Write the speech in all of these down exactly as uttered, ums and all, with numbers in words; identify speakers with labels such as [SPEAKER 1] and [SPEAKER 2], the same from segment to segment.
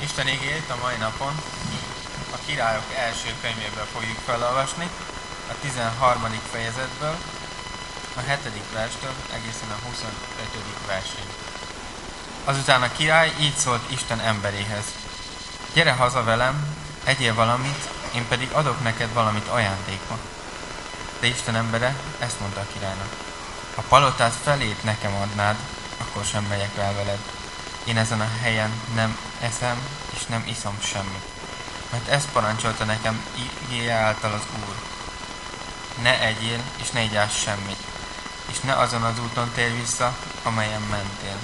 [SPEAKER 1] Isten igéjét a mai napon a Királyok első könyvéből fogjuk felolvasni, a tizenharmadik fejezetből, a hetedik verstől egészen a huszonötödik versig. Azután a király így szólt Isten emberéhez: gyere haza velem, egyél valamit, én pedig adok neked valamit ajándékba. De Isten embere ezt mondta a királynak: ha palotát felét nekem adnád, akkor sem megyek el veled. Én ezen a helyen nem eszem és nem iszom semmit, mert ezt parancsolta nekem igéje által az Úr. Ne egyél és ne igyáss semmit, és ne azon az úton térj vissza, amelyen mentél.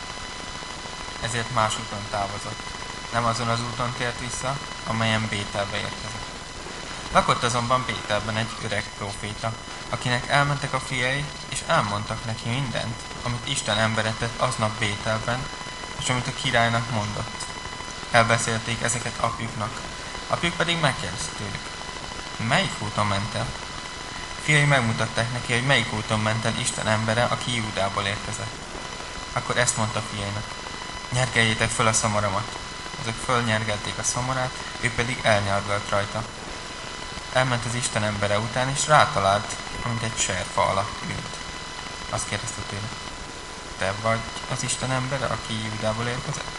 [SPEAKER 1] Ezért más úton távozott. Nem azon az úton tért vissza, amelyen Bételbe érkezett. Lakott azonban Bételben egy öreg próféta, akinek elmentek a fiai, és elmondtak neki mindent, amit Isten embere tett aznap Bételben, és amit a királynak mondott. Elbeszélték ezeket apjuknak. Apjuk pedig megkérdezte tőlük: melyik úton ment el? Fiai megmutatták neki, hogy melyik úton ment el Isten embere, aki Júdából érkezett. Akkor ezt mondta fiainak: nyergeljétek föl a szamaramat. Azok fölnyergelték a szamarát, ő pedig elnyargalt rajta. Elment az Isten embere után, és rátalált, amint egy serfa alatt ült. Azt kérdezte tőle: te vagy az Isten embere, aki Júdából érkezett?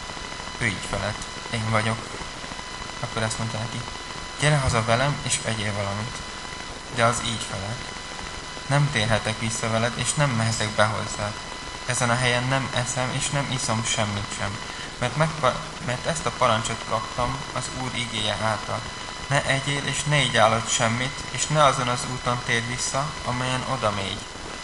[SPEAKER 1] Ő így felelt: én vagyok. Akkor ezt mondta neki: gyere haza velem, és egyél valamit. De az így felelt: nem térhetek vissza veled, és nem mehetek be hozzád. Ezen a helyen nem eszem, és nem iszom semmit sem, mert, megpa- mert ezt a parancsot kaptam az Úr igéje által. Ne egyél, és ne igyálod semmit, és ne azon az úton térj vissza, amelyen oda mégy.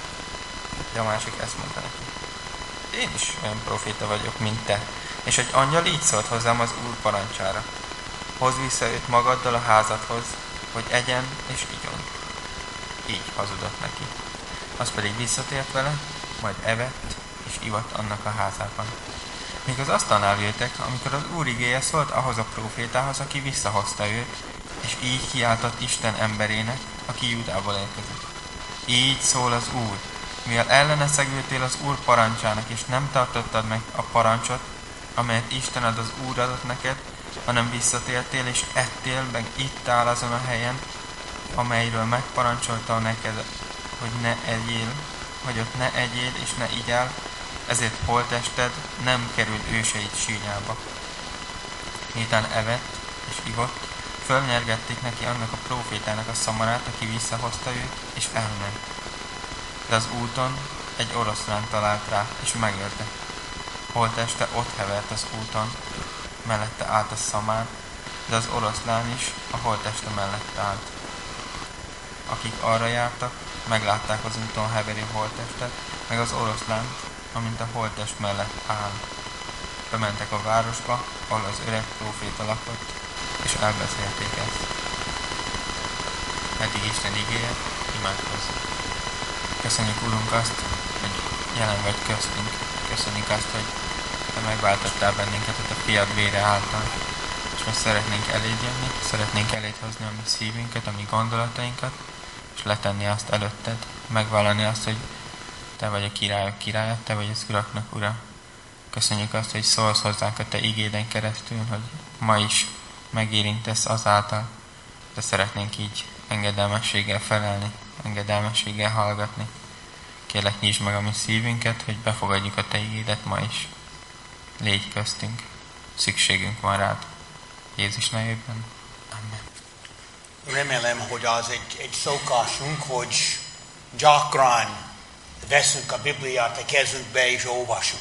[SPEAKER 1] De a másik ezt mondta neki: én is olyan proféta vagyok, mint te, és egy angyal így szólt hozzám az Úr parancsára: hozd vissza őt magaddal a házadhoz, hogy egyen és igyon. Így hazudott neki. Az pedig visszatért vele, majd evett és ivott annak a házában. Míg az asztalnál ültek, amikor az Úr igéje szólt ahhoz a prófétához, aki visszahozta őt, és így kiáltott Isten emberének, aki Júdából érkezett: így szól az Úr, mivel ellene szegültél az Úr parancsának, és nem tartottad meg a parancsot, amelyet Istened az Úr adott neked, hanem visszatértél, és ettél, meg ittál azon a helyen, amelyről megparancsolta neked, hogy ne egyél, hogy ott ne egyél és ne igyál, ezért holttested nem került őseid sírjába. Miután evett és ivott, fölnyergették neki annak a prófétának a szamarát, aki visszahozta őt, és elment. De az úton egy oroszlán talált rá, és megölte. Holtteste ott hevert az úton, mellette állt a szamár, de az oroszlán is a holtteste mellett állt. Akik arra jártak, meglátták az úton heverő holttestet, meg az oroszlánt, amint a holttest mellett áll. Bementek a városba, ahol az öreg próféta lakott, és elbeszélték ezt. Eddig Isten igéje, imádkozzunk. Köszönjük, Urunk, azt, hogy jelen vagy köztünk. Köszönjük azt, hogy te megváltottál bennünket a fiad vére által. És most szeretnénk eléd jönni, szeretnénk eléd hozni a mi szívünket, a mi gondolatainkat, és letenni azt előtted, megvallani azt, hogy te vagy a királyok királya, te vagy az uraknak ura. Köszönjük azt, hogy szólsz hozzánk a te igéden keresztül, hogy ma is megérintesz azáltal, de szeretnénk így engedelmességgel felelni, engedelmességgel hallgatni. Kérlek, nyisd meg a mi szívünket, hogy befogadjuk a te igédet ma is. Légy köztünk, szükségünk van rád. Jézus nevében. Amen.
[SPEAKER 2] Remélem, hogy az egy, egy szokásunk, hogy gyakran veszünk a Bibliát a kezünkbe és olvasunk.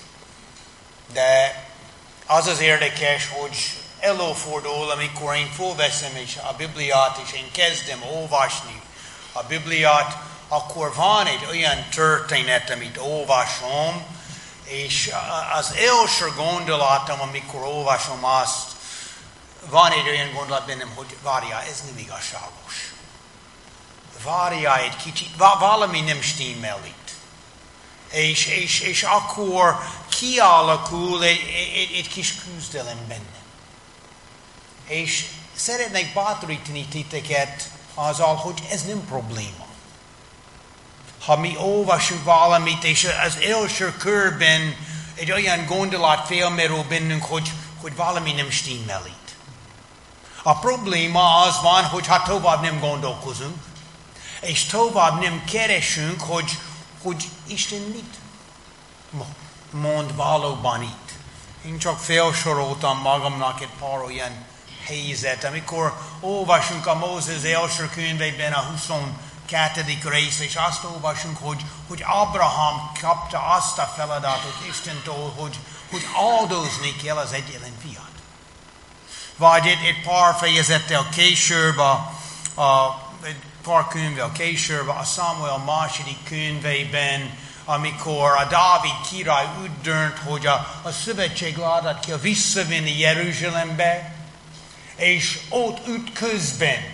[SPEAKER 2] De az az érdekes, hogy előfordul, amikor én felveszem és a Bibliát, és én kezdem olvasni a Bibliát, akkor van egy olyan történet, amit olvasom, és az első gondolatom, amikor olvasom azt, van egy olyan gondolat bennem, hogy várjál, ez nem igazságos. Várjál egy kicsit, valami nem stimmel itt. És, és, és akkor kialakul egy, egy, egy kis küzdelem bennem. És szeretnék bátorítani titeket azzal, hogy ez nem probléma. Ha mi olvasunk valamit, és az első körben egy olyan gondolat felmerül bennünk, hogy, hogy valami nem stimmel itt. A probléma az van, hogy ha tovább nem gondolkozunk, és tovább nem keresünk, hogy, hogy Isten mit mond valóban itt. Én csak felsoroltam magamnak egy pár olyan helyzet, amikor olvasunk a Mózes első könyvében a huszonkettedik rész, és azt olvasunk, hogy, hogy Abraham kapta azt a feladatot Istentől, hogy, hogy áldozni kell az egyetlen fiat. Vagy egy, egy pár fejezettel később, a, a, egy pár könyvvel később, a Samuel második könyvében, amikor a Dávid király úgy dönt, hogy a, a szövetségládát kell visszavinni Jeruzsálembe, és ott ütközben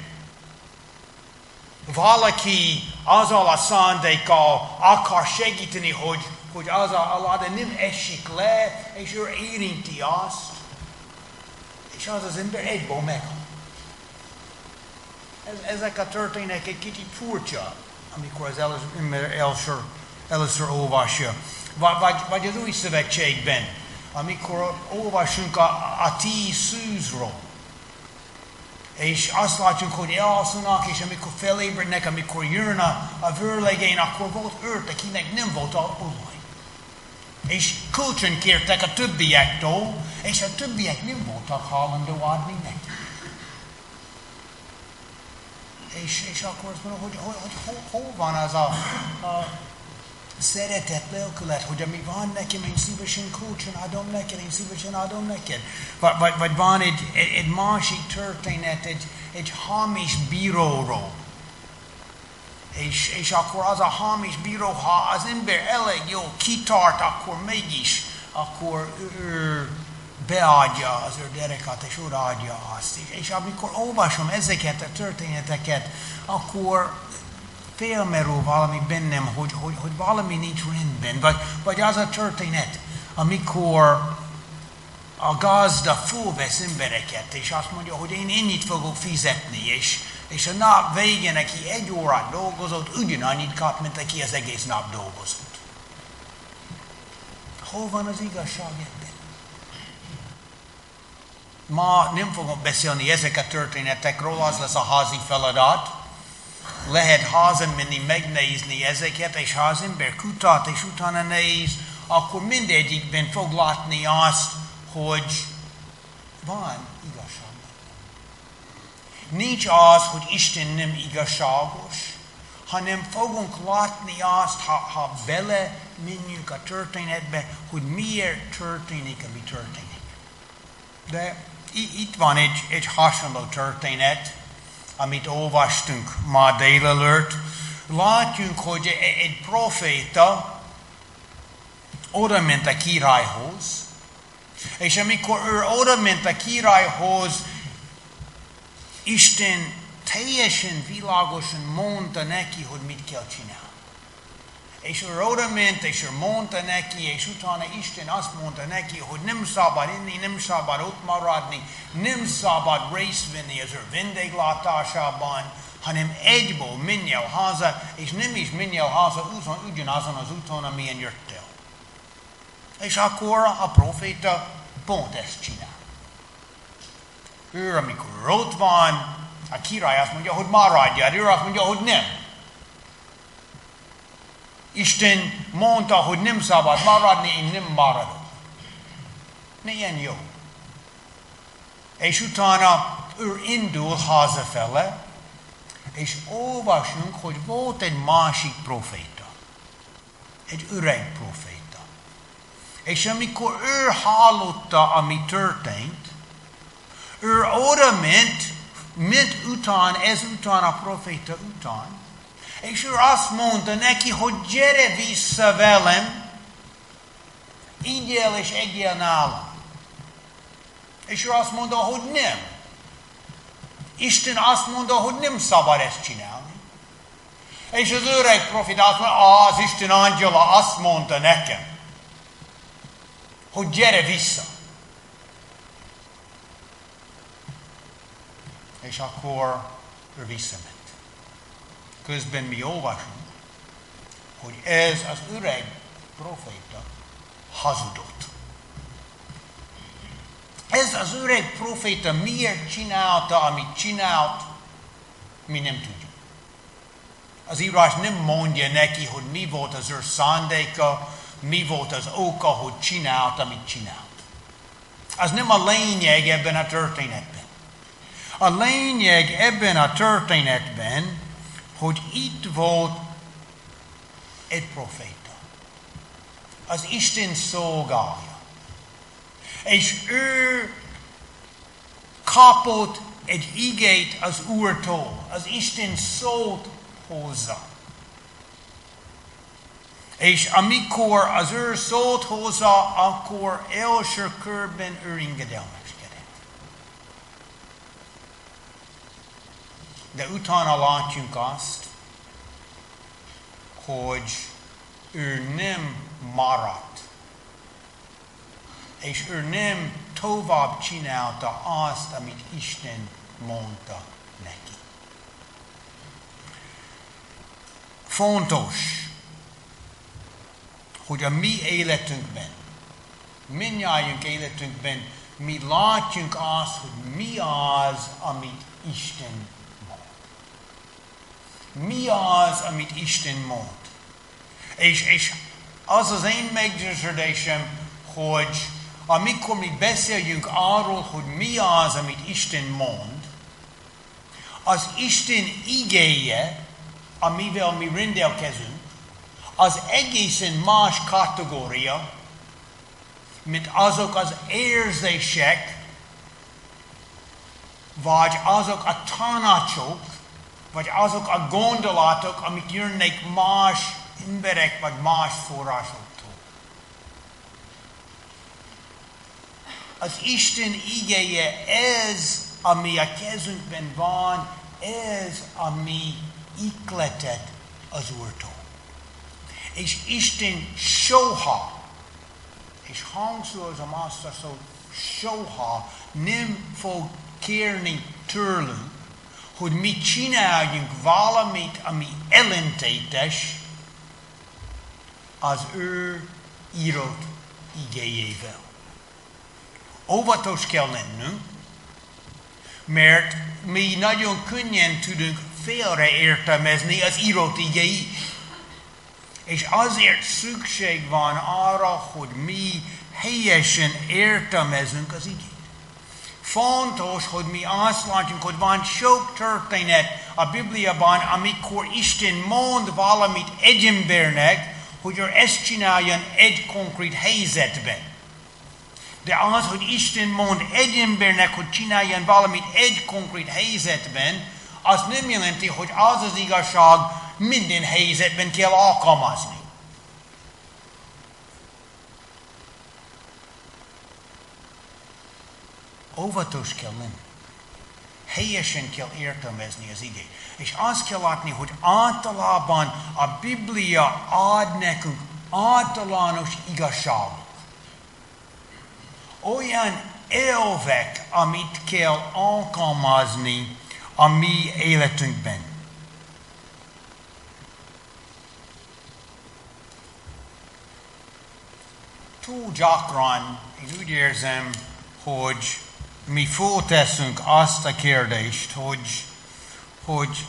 [SPEAKER 2] valaki azzal a szándékkal akar segíteni, hogy, hogy az a, a láda nem esik le, és ő érinti azt, és az az ember egyből meghal. Ez, ezek a történetek egy kicsit furcsa, amikor az ember először, először olvasja. Vagy, vagy az új szövetségben, amikor olvasunk a, a tíz szűzről, és azt látjuk, hogy elalszanak, és amikor felébrednek, amikor jön a, a vőlegény, akkor volt őrt, akinek nem volt olaj. És kölcsön kértek a többiektől, és a többiek nem voltak hajlandó adni neki. És, és akkor azt mondom, hogy, hogy, hogy hol, hol van az a, a szeretet, lelkület, hogy ami van nekem, én szívesen kölcsön adom neked, én szívesen adom neked. Vagy, vagy, vagy van egy, egy, egy másik történet, egy, egy hamis bíróról. És, és akkor az a hamis bíró, ha az ember elég jól kitart, akkor mégis, akkor ő beadja az ő derekát, és odaadja azt. És, és amikor olvasom ezeket a történeteket, akkor felmerül valami bennem, hogy, hogy, hogy valami nincs rendben. Vagy, vagy az a történet, amikor a gazda fölvesz embereket, és azt mondja, hogy én ennyit fogok fizetni, és, és a nap végén, aki egy órát dolgozott, ugyanannyit kap, mint aki az egész nap dolgozott. Hol van az igazság ebben? Ma nem fogom beszélni ezek a történetekről, az lesz a házi feladat. Lehet hazamenni, megnézni ezeket, és ha az ember kutat, és utána néz, akkor mindegyikben fog látni azt, hogy van igazság. Nincs az, hogy Isten nem igazságos, hanem fogunk látni azt, ha, ha bele menjünk a történetbe, hogy miért történik, ami történik. De itt van egy, egy hasonló történet, amit olvastunk ma délelőtt. Látjuk, hogy egy proféta oda ment a királyhoz, és amikor ő oda ment a királyhoz, Isten teljesen világosan mondta neki, hogy mit kell csinálni. És ő oda ment, és ő mondta neki, és utána Isten azt mondta neki, hogy nem szabad inni, nem szabad ott maradni, nem szabad részt venni az ő vendéglátásában, hanem egyből menjél haza, és nem is menjél haza ugyanazon az úton, amilyen jöttél. És akkor a proféta pont ezt csinál. Ő, amikor ott van, a király azt mondja, hogy maradjál, ő azt mondja, hogy nem. Isten mondta, hogy nem szabad maradni, én nem maradok. Milyen jó. És utána ő indul hazafele, és olvasunk, hogy volt egy másik proféta. Egy öreg proféta. És amikor ő hallotta, ami történt, ő oda ment, ment után, ezután a proféta után, és ő azt mondta neki, hogy gyere vissza velem, igyél és egyél nálam. És ő azt mondta, hogy nem. Isten azt mondta, hogy nem szabad ezt csinálni. És az öreg profita azt mondta, az Isten angyala azt mondta nekem, hogy gyere vissza. És akkor ő visszament. Közben mi olvasunk, hogy ez az öreg proféta hazudott. ez az öreg proféta miért csinálta, amit csinált, mi nem tudjuk. Az írás nem mondja neki, hogy mi volt az ő szándéka, mi volt az oka, hogy csinált, amit csinált. Az nem a lényeg ebben a történetben. A lényeg ebben a történetben, hogy itt volt egy proféta. Az Isten szolgálja. És ő kapott egy igét az Úrtól. Az Isten szólt hozzá. És amikor az ő szólt hozzá, akkor első körben ő engedelmeskedett. De utána látjuk azt, hogy ő nem maradt. És ő nem tovább csinálta azt, amit Isten mondta neki. Fontos, hogy a mi életünkben, mindnyájunk életünkben mi látjunk azt, hogy mi az, amit Isten mond. Mi az, amit Isten mond. És, és az az én meggyőződésem, hogy amikor mi beszéljünk arról, hogy mi az, amit Isten mond, az Isten igéje, amivel mi rendelkezünk, az egészen más kategória, mint azok az érzések, vagy azok a tanácsok, vagy azok a gondolatok, amik jönnek más emberek, vagy más forrásoktól. Az Isten igéje ez, ami a kezünkben van, ez, ami ihletet az Úrtól. És Isten soha, és hangsúlyozom azt a szót, soha nem fog kérni tőlünk, hogy mi csináljunk valamit, ami ellentétes az ő írott igéjével. Óvatos kell lennünk, mert mi nagyon könnyen tudunk félreértelmezni az írott igéit. És azért szükség van arra, hogy mi helyesen értelmezünk az igét. Fontos, hogy mi azt látjuk, hogy van sok történet a Bibliában, amikor Isten mond valamit egy embernek, hogy ő ezt csináljon egy konkrét helyzetben. De az, hogy Isten mond egy embernek, hogy csináljon valamit egy konkrét helyzetben, az nem jelenti, hogy az az igazság minden helyzetben kell alkalmazni. Óvatos kell lenni. Helyesen kell értelmezni az igét. És azt kell látni, hogy általában a Biblia ad nekünk általános igazságot. Olyan elvek, amit kell alkalmazni a mi életünkben. Túl gyakran én úgy érzem, hogy mi fölteszünk azt a kérdést, hogy, hogy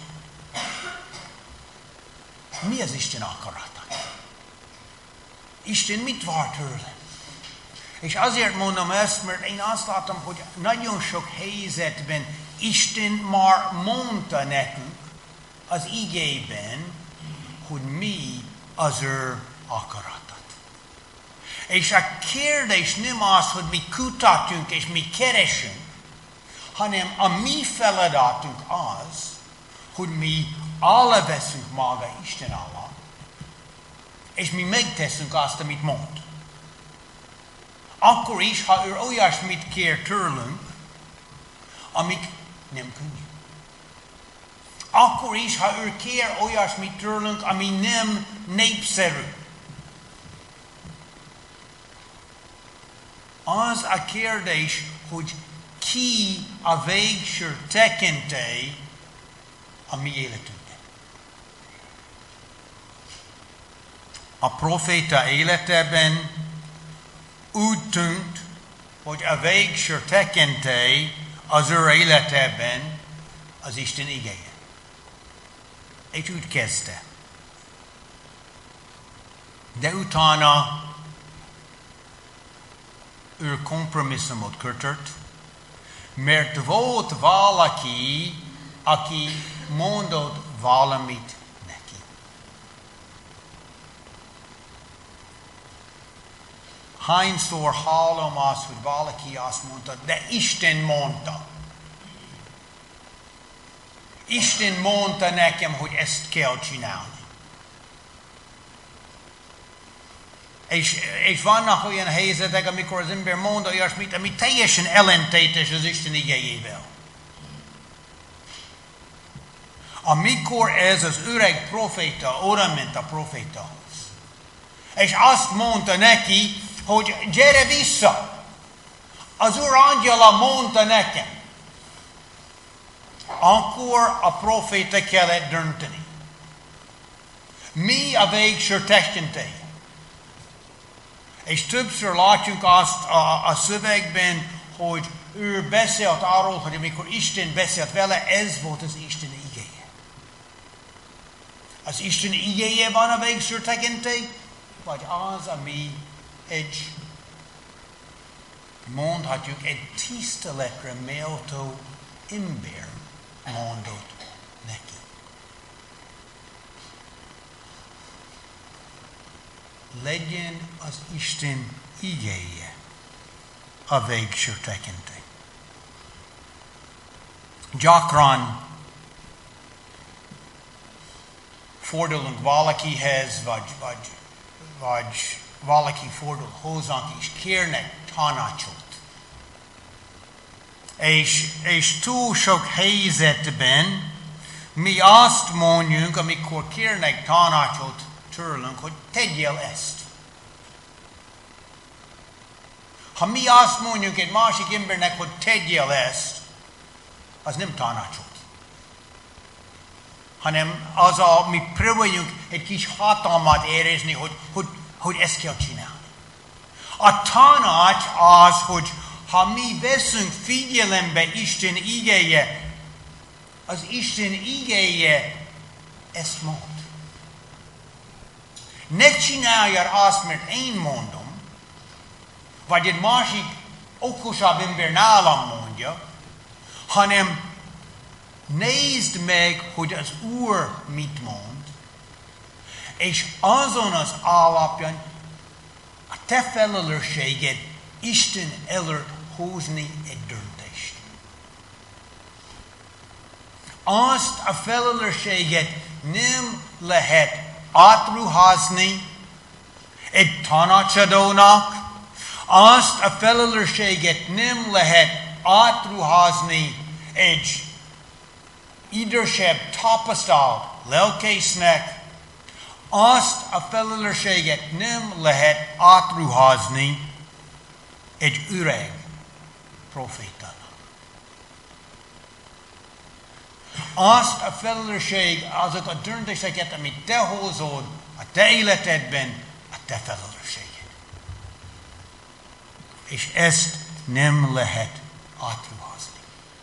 [SPEAKER 2] mi az Isten akarata? Isten mit vár tőle? És azért mondom ezt, mert én azt látom, hogy nagyon sok helyzetben Isten már mondta nekünk az igében, hogy mi az ő akaratot. És a kérdés nem az, hogy mi kutatjunk és mi keresünk, hanem a mi feladatunk az, hogy mi alá veszünk maga Isten alá, és mi megteszünk azt, amit mond. Akkor is, ha ő olyasmit kér tőlünk, amik nem könnyű. Akkor is, ha ő kér olyasmit tőlünk, ami nem népszerű. Az a kérdés, hogy ki a végső tekintély a mi életünkben. A proféta életében úgy tűnt, hogy a végső tekintély az ő életében az Isten igéje. És úgy kezdte. De utána ő kompromisszumot kötött, mert volt valaki, aki mondott valamit neki. Hányszor hallom azt, hogy valaki azt mondta, de Isten mondta. Isten mondta nekem, hogy ezt kell csinálni. És, és vannak olyan helyzetek, amikor az ember mond olyasmit, ami teljesen ellentétes az Isten igéjével. Amikor ez az öreg proféta oda ment a profétahoz, és azt mondta neki, hogy gyere vissza, az Úr angyala mondta nekem, akkor a proféta kellett dönteni. Mi a végső tekintély? És többször látjuk azt a, a szövegben, hogy ő beszélt arról, hogy amikor Isten beszélt vele, ez volt az Isten igéje. Az Isten igéje van a végső tekintély, vagy az, ami egy, mondhatjuk, egy tiszteletre méltó ember mondott neki. Legyen az Isten igéje a végső tekintély. Gyakran fordulunk valakihez, vagy, vagy, vagy valaki fordul hozzánk, és kérnek tanácsot. És, és túl sok helyzetben mi azt mondjuk, amikor kérnek tanácsot tőlünk, hogy tegyél ezt. Ha mi azt mondjuk egy másik embernek, hogy tegyél ezt, az nem tanácsot. Hanem az a, mi próbáljunk egy kis hatalmat érezni, hogy, hogy, hogy ezt kell csinálni. A tanács az, hogy ha mi veszünk figyelembe Isten igéje, az Isten igéje ezt mond. Ne csináljad azt, mert én mondom, vagy egy másik okosabb ember nálam mondja, hanem nézd meg, hogy az Úr mit mond, és azon az alapján a te felelősséged Isten előtt hozni egy döntést. Azt a felelősséget nem lehet átruházni egy tanácsadónak, azt a felelősséget nem lehet átruházni egy idősebb, tapasztalt lelkésznek, azt a felelősséget nem lehet átruházni egy öreg profétának. Azt a felelősség, azok a döntéseket, amit te hozod a te életedben, a te felelősséged. És ezt nem lehet átruházni.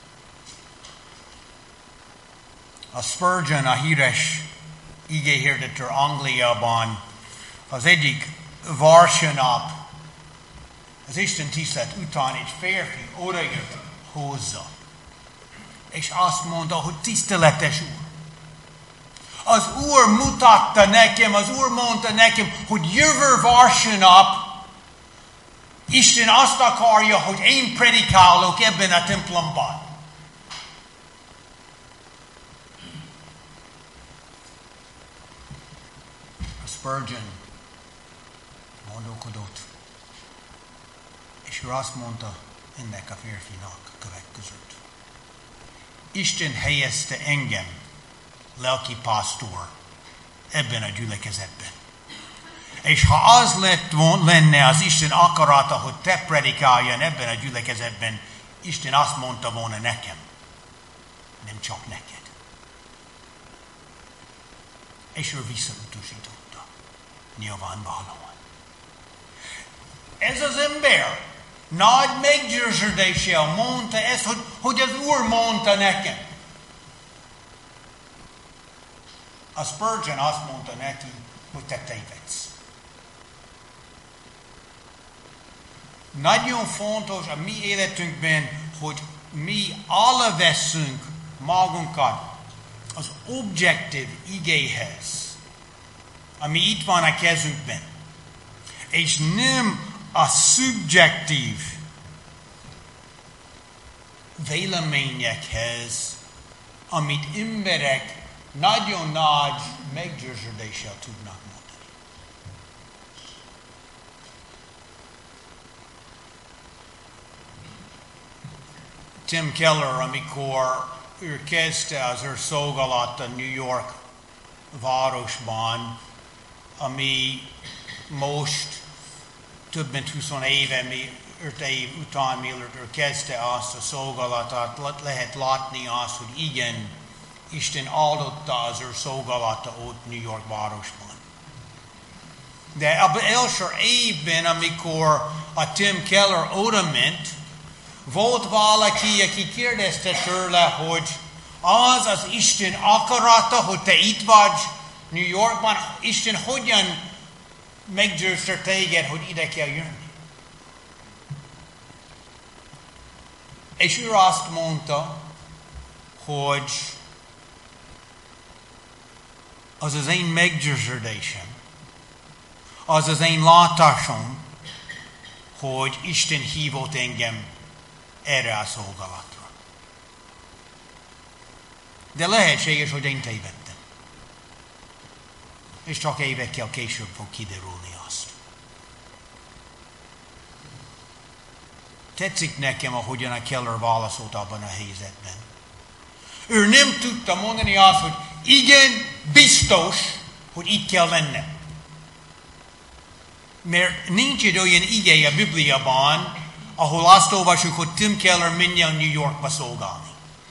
[SPEAKER 2] A Spurgeon, a híres igéhirdető Angliában, az egyik vasárnap, az Isten tisztelet után egy férfi odajött hozzá, és azt mondta, hogy tiszteletes Úr. Az Úr mutatta nekem, az Úr mondta nekem, hogy jövő vasárnap Isten azt akarja, hogy én predikálok ebben a templomban. A Spurgeon gondolkodott, és ő azt mondta ennek a férfinak a következőt. Isten helyezte engem, lelki pásztor, ebben a gyülekezetben. És ha az lett lenne az Isten akarata, hogy te predikáljan ebben a gyülekezetben, Isten azt mondta volna nekem, nem csak neked. És ő visszautasította. Nyilvánvalóan. Ez az ember Nagy meggyőződéssel mondta ezt, hogy, hogy az Úr mondta nekem. A Spurgeon azt mondta neki, hogy te tévedsz. Nagyon fontos a mi életünkben, hogy mi aláveszünk magunkat az objektív igéhez, ami itt van a kezünkben, és nem a szubjektív véleményekhez, amit emberek nagyon nagy meggyőződéssel tudnak mondani. Tim Keller, amikor ő kezdte az ő szolgálata New York városban, ami most több mint húsz éve, öt év után, mielőtt ő kezdte azt a szolgálatát, lehet látni azt, hogy igen, Isten áldotta az ő szolgálata ott New York városban. De az első évben, amikor a Tim Keller oda ment, volt valaki, aki kérdezte tőle, hogy az az Isten akarata, hogy te itt vagy New Yorkban, Isten hogyan meggyőzte téged, hogy ide kell jönni. És ő azt mondta, hogy az az én meggyőződésem, az az én látásom, hogy Isten hívott engem erre a szolgálatra. De lehetséges, hogy én tévedtem. És csak évekkel később fog kiderülni azt. Tetszik nekem, ahogyan a Keller válaszolt abban a helyzetben. Ő nem tudta mondani azt, hogy igen, biztos, hogy itt kell lennem. Mert nincs egy olyan ige a Bibliában, ahol azt olvasjuk, hogy Tim Keller menjen New Yorkba szolgálni.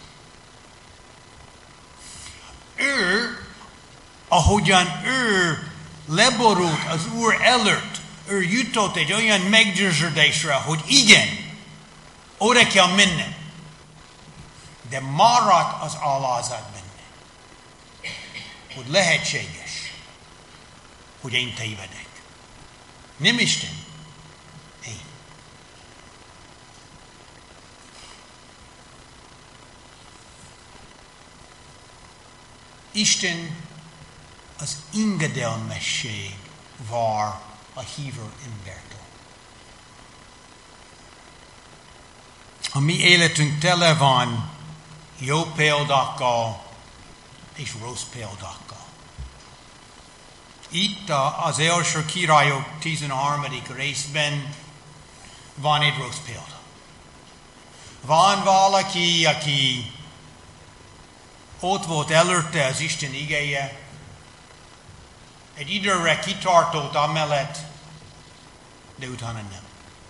[SPEAKER 2] Ő, ahogyan ő leborult az Úr előtt, ő jutott egy olyan meggyőződésre, hogy igen, oda kell mennem. De maradt az alázat benne, hogy lehetséges, hogy én tévedek. Nem Isten, én. Isten az engedelmesség vár a hívő embertől. A mi életünk tele van jó példákkal és rossz példákkal. Itt az első Királyok tizenharmadik részben van egy rossz példa. Van valaki, aki ott volt előtte az Isten igéje, egy időre kitartott amellett, de utána nem.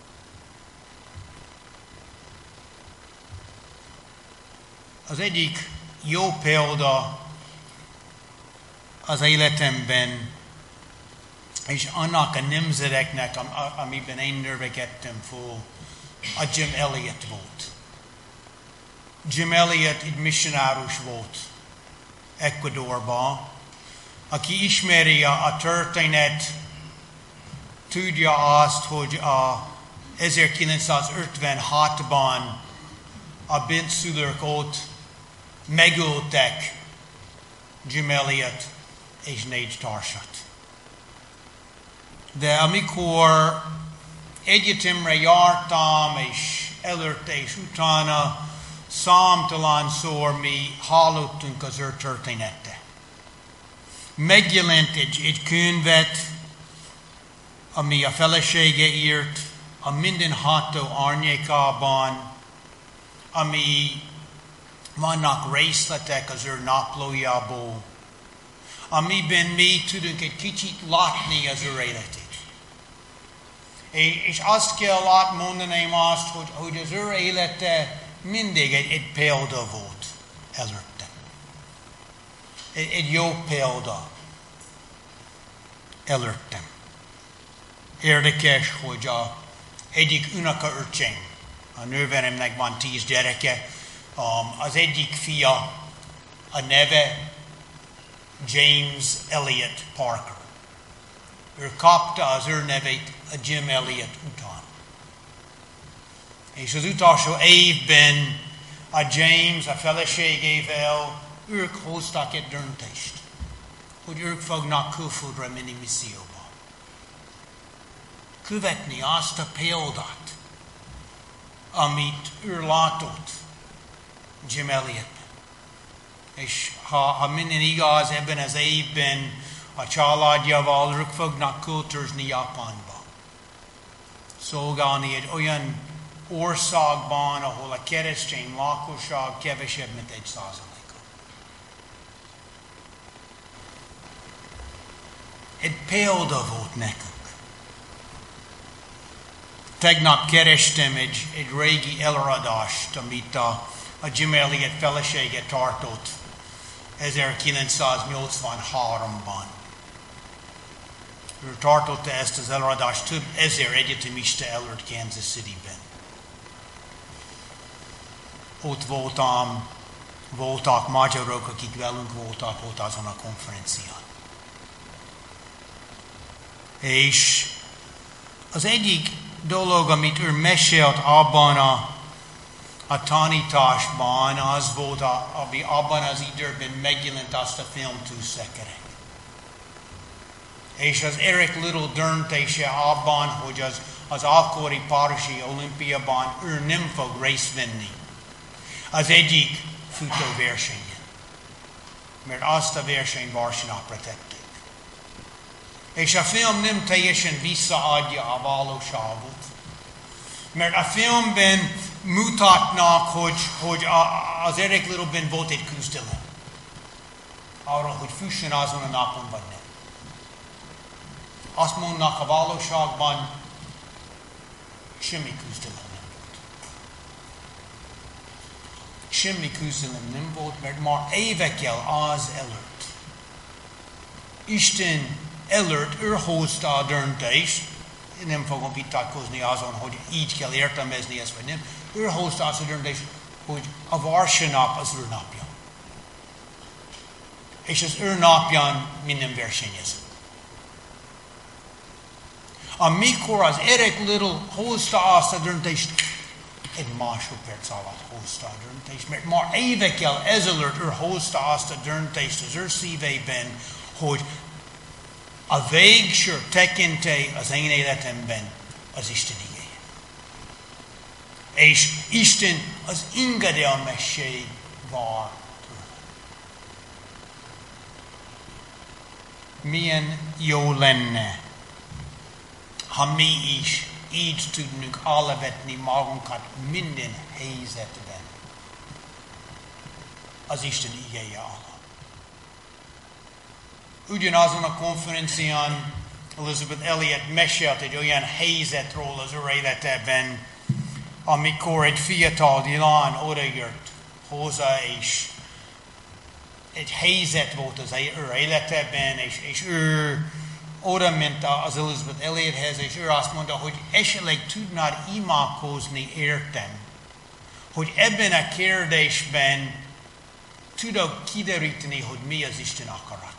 [SPEAKER 2] Az egyik jó példa az életemben, és annak a nemzeteknek, amiben én növekedtem föl, a Jim Elliot volt. Jim Elliot egy missionárus volt Ecuadorban, aki ismeri a történet, tudja azt, hogy a ezerkilencszázötvenhatban a bentszülők ott megöltek Jim Elliot és négy társat. De amikor egyetemre jártam, és előtte és utána számtalanszor mi hallottunk az ő története. Megjelent egy, egy könyvet, ami a felesége írt, a mindenható árnyékában, ami vannak részletek az ő naplójából, amiben mi tudunk egy kicsit látni az ő életét. És azt kell mondanám azt, hogy, hogy az ő élete mindig egy, egy példa volt előtte. Egy, egy jó példa előttem. Érdekes, hogy a egyik unokaöccsény, a nővéremnek van tíz gyereke, um, az egyik fia, a neve James Elliot Parker. Ő kapta az ő nevét a Jim Elliot után. És az utolsó évben a James, a feleségével, ők hoztak egy döntést, hogy ők fognak külföldre menni misszióba. Követni azt a példát, amit ő látott Jim Elliotben. És ha, ha minden igaz, ebben az évben a családjával ők fognak költözni Japánba. Szolgálni egy olyan országban, ahol a keresztény lakosság kevesebb, mint egy százaléka. Egy példa volt nekünk. Tegnap kerestem egy, egy régi eladást, amit a, a Jim Elliot felesége tartott ezerkilencszáznyolcvanháromban. Ő tartotta ezt az eladást több ezer egyetemista előtt Kansas Cityben. Ott voltam, voltak magyarok, akik velünk voltak ott azon a konferencián. És az egyik dolog, amit ő mesélt abban a, a tanításban, az volt, a, ami abban az időben megjelent azt a film Tűzszekerek. És az Eric Little döntése abban, hogy az, az akkori párizsi olimpiában ő nem fog részt venni az egyik futóversenyen. Mert azt a versenyt Varsinapra tették. És a film nem teljesen visszaadja a valóságot. Mert a filmben mutatnak, hogy, hogy az Eric Little-ben volt egy küzdelem. Arról, hogy fusson azon a napon, vagy nem. Azt mondnak, a valóságban semmi küzdelem nem volt. Semmi küzdelem nem volt, mert már évekkel az előtt Isten előtt ő hozta a döntést, nem fogom vitatkozni azon, hogy így kell értelmezni ezt, vagy nem. Ő hozta azt a döntést, hogy a vasárnap az ő napja. És az ő napján minden versenyez. Amikor az Eric Little hozta azt a döntést, egy másodperc alatt hozta a döntést, mert már évekkel ezelőtt ő hozta azt a döntést az ő szívében, hogy a végső tekintély az én életemben az Isten igéje. És Isten az engedelmesség vár tőle. Milyen jó lenne, ha mi is így tudnunk alávetni magunkat minden helyzetben az Isten igéje alá. Ugyanazon a konferencián Elizabeth Elliot mesélt egy olyan helyzetről az ő életében, amikor egy fiatal lány odajött hozzá, és egy helyzet volt az ő életében, és, és ő oda ment az Elizabeth Elliothez, és ő azt mondta, hogy esetleg tudnád imádkozni értem, hogy ebben a kérdésben tudok kideríteni, hogy mi az Isten akaratot.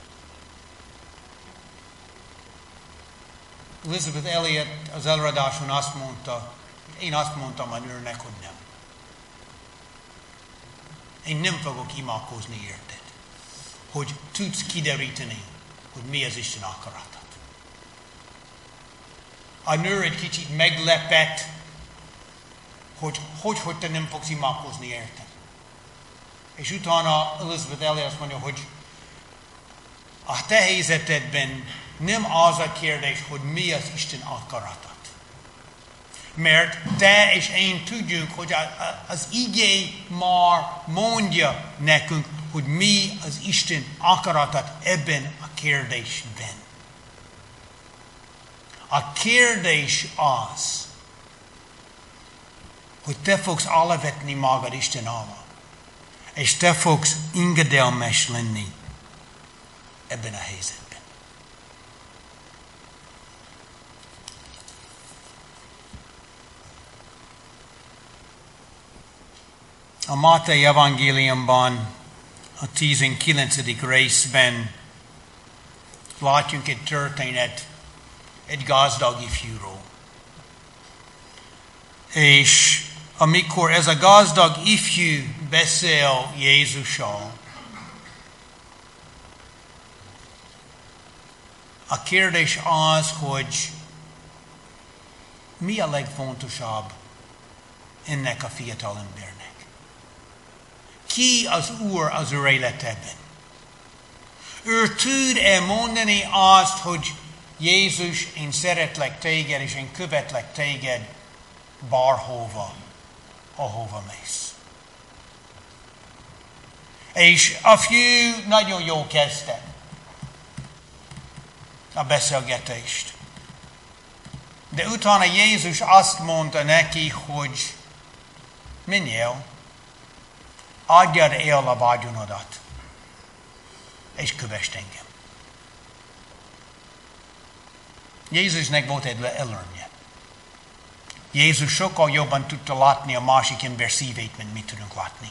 [SPEAKER 2] Elizabeth Elliot az eladáson azt mondta, én azt mondtam a nőnek, hogy nem. Én nem fogok imádkozni érted, hogy tudsz kideríteni, hogy mi az Isten akaratot. A nő egy kicsit meglepett, hogy hogy, hogy te nem fogsz imádkozni érted. És utána Elizabeth Elliot azt mondja, hogy a te helyzetedben nem az a kérdés, hogy mi az Isten akaratot. Mert te és én tudjuk, hogy az igé már mondja nekünk, hogy mi az Isten akaratot ebben a kérdésben. A kérdés az, hogy te fogsz alávetni magad Isten alá, és te fogsz engedelmes lenni ebben a helyzetben. A Máté evangéliumban a tizenkilencedik részben látjunk egy történet egy gazdag ifjúról. És amikor ez a gazdag ifjú beszél Jézussal, a kérdés az, hogy mi a legfontosabb ennek a fiatal embernek? Ki az Úr az ő életében? Ő tud-e mondani azt, hogy Jézus, én szeretlek téged, és én követlek téged bárhova, ahova mész. És a fiú nagyon jó kezdte a beszélgetést. De utána Jézus azt mondta neki, hogy menj el, adjad el a vagyonodat, és kövess engem. Jézusnak volt egy előnye. Jézus sokkal jobban tudta látni a másik ember szívét, mint mi tudunk látni.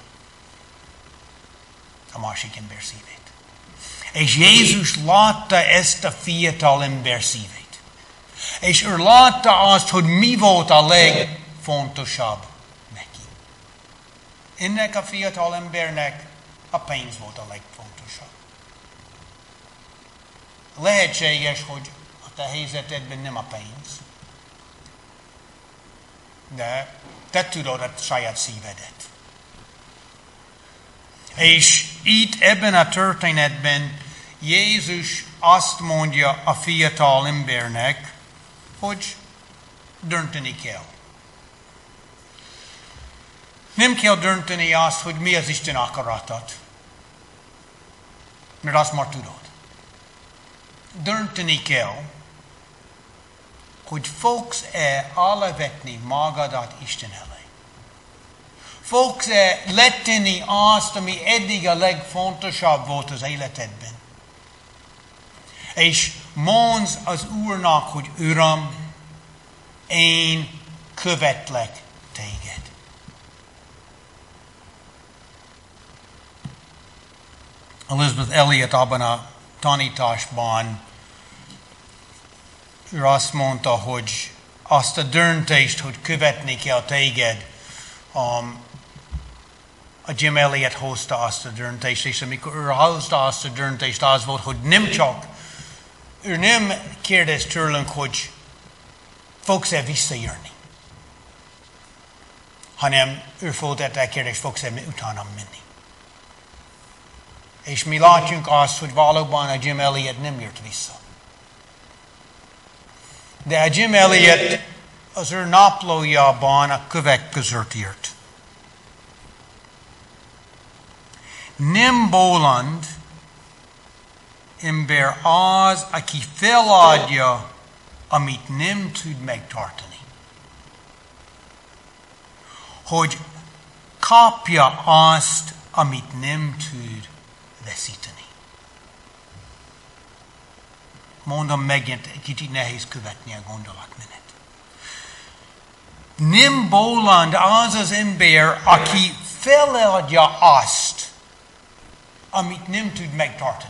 [SPEAKER 2] A másik ember szívét. És Jézus látta ezt a fiatal ember szívét. És ő látta azt, hogy mi volt a legfontosabb neki. Ennek a fiatal embernek a pénz volt a legfontosabb. Lehetséges, hogy a te helyzetedben nem a pénz. De te tudod a saját szívedet. És itt ebben a történetben Jézus azt mondja a fiatal embernek, hogy dönteni kell. Nem kell dönteni azt, hogy mi az Isten akaratot. Mert azt már tudod. Dönteni kell, hogy fogsz-e alávetni magadat Isten elé. Fogsz-e letenni azt, ami eddig a legfontosabb volt az életedben. És mondsz az Úrnak, hogy Uram, én követlek téged. Elizabeth Elliot abban a tanításban ő azt mondta, hogy azt a döntést, hogy követni kell téged, um, a Jim Elliot hozta azt a döntést, és amikor ő hozta azt a döntést, az volt, hogy nem csak, ő nem kérdez tőlünk, hogy fogsz-e visszajönni, hanem ő föltette a kérdést, fogsz-e utána menni. És mi látjunk azt, hogy valóban a Jim Elliot nem jött vissza. De a Jim Elliot az ő naplójában a kövek között írt. Nem bolond ember az, aki feladja, amit nem tud megtartani. Hogy kapja azt, amit nem tud veszíteni. Mondom megint, kicsit nehéz követni a gondolatmenet. Nem bolond az az ember, aki feladja azt, amit nem tud megtartani.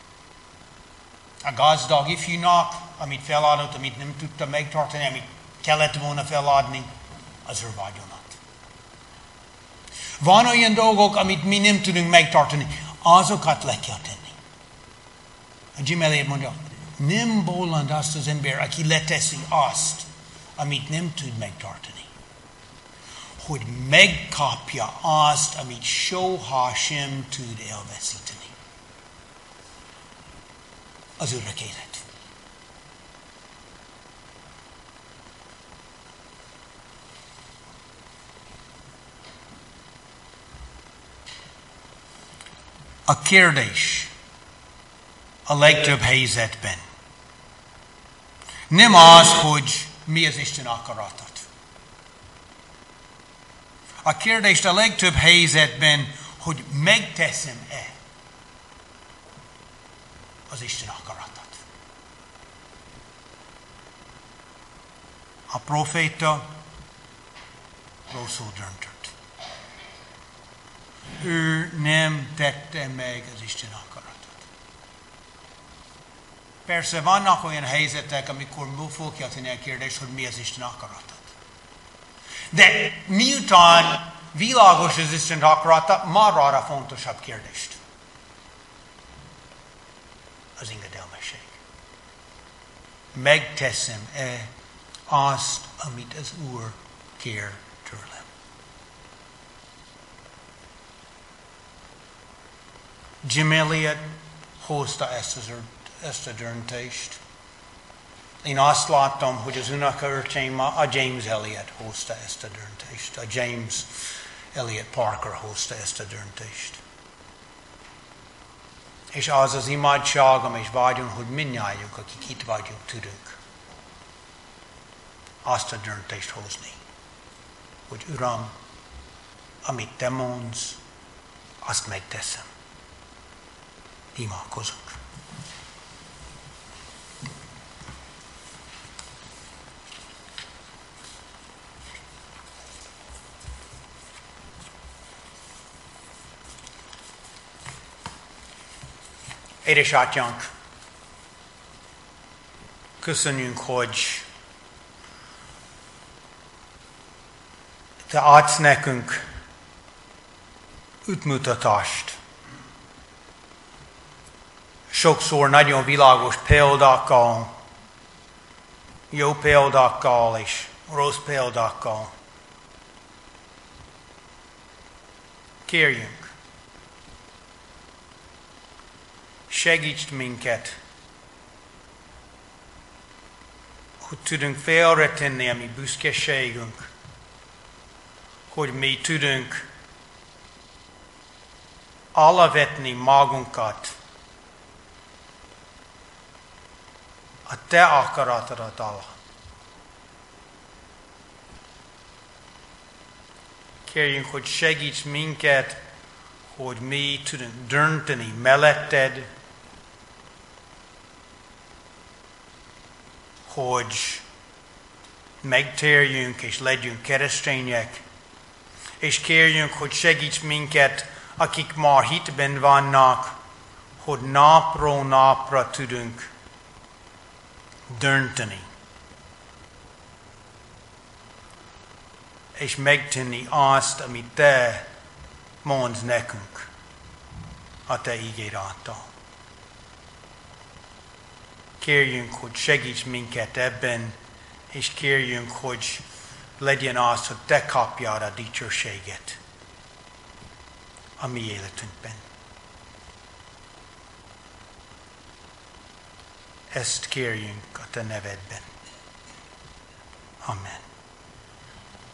[SPEAKER 2] A gazdag ifjúnak, amit feladott, amit nem tudta megtartani, amit kellett volna feladni, az ő vagyonat. Van olyan dolgok, amit mi nem tudunk megtartani, azokat le kell tenni. A Jim Elliot mondja, nem bolond azt az ember, aki leteszi azt, amit nem tud megtartani. Hogy megkapja azt, amit soha sem tud elveszíteni. Az örök élet. A kérdés a legtöbb helyzetben nem az, hogy mi az Isten akaratot. A kérdés a legtöbb helyzetben, hogy megteszem-e az Isten akaratot. A proféta rosszul döntött. ő nem tette meg az Isten akaratot. Persze vannak olyan helyzetek, amikor fogja tenni a kérdést, hogy mi az Isten akaratot. De miután világos az Isten akarata, már arra fontosabb kérdést. Az engedelmesség. Megteszem-e azt, amit az Úr kér tőlem? Jim Elliot hozta ezt, az, ezt a döntést. Én azt láttam, hogy az unokaöcseim, a James Elliot hozta ezt a döntést. A James Elliot Parker hozta ezt a döntést. És az az imádságom és vágyom, hogy mindnyájunk, akik itt vagyunk, tudunk azt a döntést hozni. Hogy Uram, amit Te mondsz, azt megteszem. Imádkozunk. Édesatyánk, köszönjük, hogy Te adsz nekünk útmutatást. Sokszor nagyon világos példákkal, jó példákkal és rossz példákkal. Kérjünk, segíts minket, hogy tudunk félretenni a mi büszkeségünk, hogy mi tudunk alávetni magunkat a Te akaratodat alá. Kérjünk, hogy segíts minket, hogy mi tudunk dönteni melletted, hogy megtérjünk és legyünk keresztények, és kérjünk, hogy segíts minket, akik már hitben vannak, hogy napról napra tudunk dönteni, és megtenni azt, amit Te mondsz nekünk a Te igéd által. Kérjünk, hogy segíts minket ebben, és kérjünk, hogy legyen az, hogy Te kapjad a dicsőséget a mi életünkben. Ezt kérjünk a Te nevedben. Amen.